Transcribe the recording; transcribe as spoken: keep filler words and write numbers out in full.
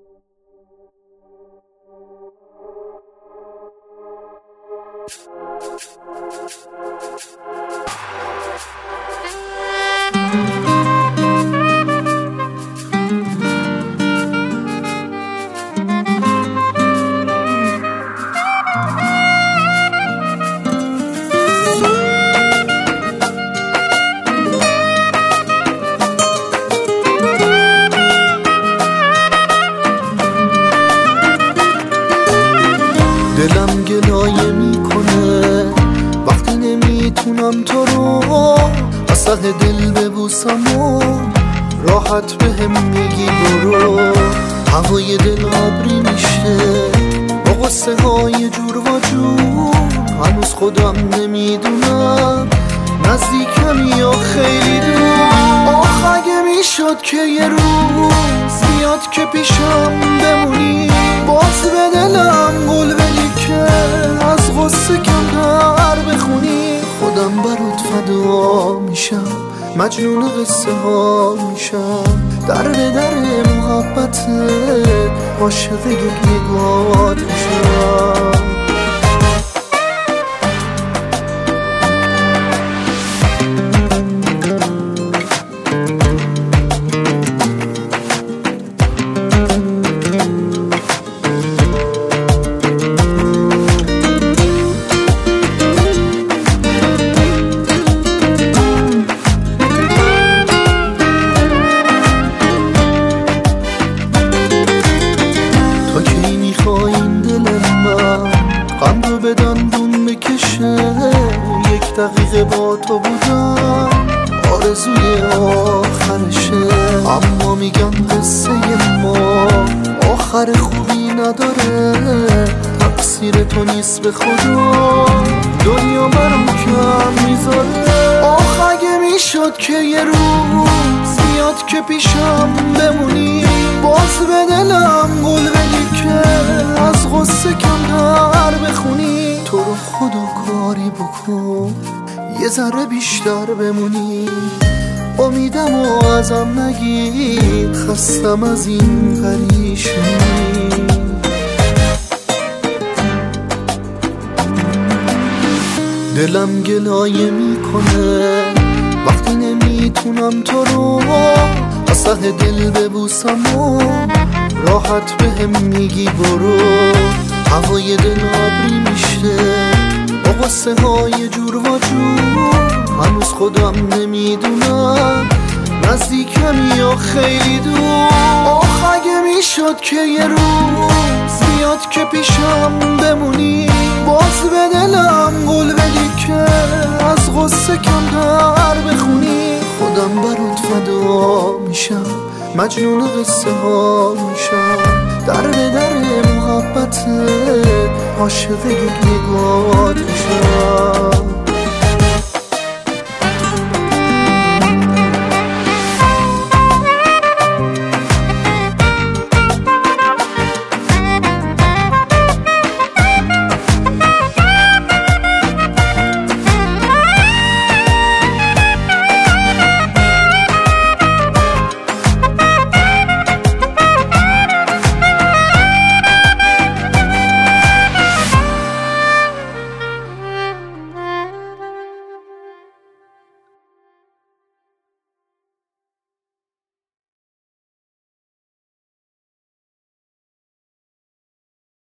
دلم گلایه میکنه وقتی نمیتونم تو رو از ته دل ببوسم و راحت بهم میگی برو. هوای دل ابری میشه با قصه های جور و جور، هنوز خودم نمیدونم نزدیکم یا خیلی دور. آخ اگه میشد که یه روز بیاد که پیشم بمونی، باز به دلم گل بدی که از غصه کمتر بخونی. خودم برات فدا میشم، مجنون قصه ها میشم، در به در محبتت عاشق یک نگات میشم. غم رو به دندون بکشه، یک دقیقه با تو بودم آرزوی آخرشه. اما میگم قصه ما آخر خوبی نداره، تقصیر تو نیست به خدا، دنیا برام کم میذاره. آخ اگه میشد که یه روز بیاد که پیشم بمونی، باز به دلم گل بدی که از غصه کمتر بخونی. تو رو خدا کاری بکن یه ذره بیشتر بمونی، امیدم و ازم نگیر، خستم از این پریشونی. دلم گلایه میکنه وقتی نمیتونم تو رو از ته دل ببوسم و راحت بهم میگی برو. هوای دل ابری میشه با قصه های جور و جور، هنوز خودم نمیدونم نزدیکم یا خیلی دور. آخ اگه میشد که یه روز بیاد که پیشم بمونی، باز به دلم گل بدی که از غصه کمتر بخونی. خودم برات فدا میشم، مجنون قصه ها میشم، در به در محبتت عاشق یک نگات میشم.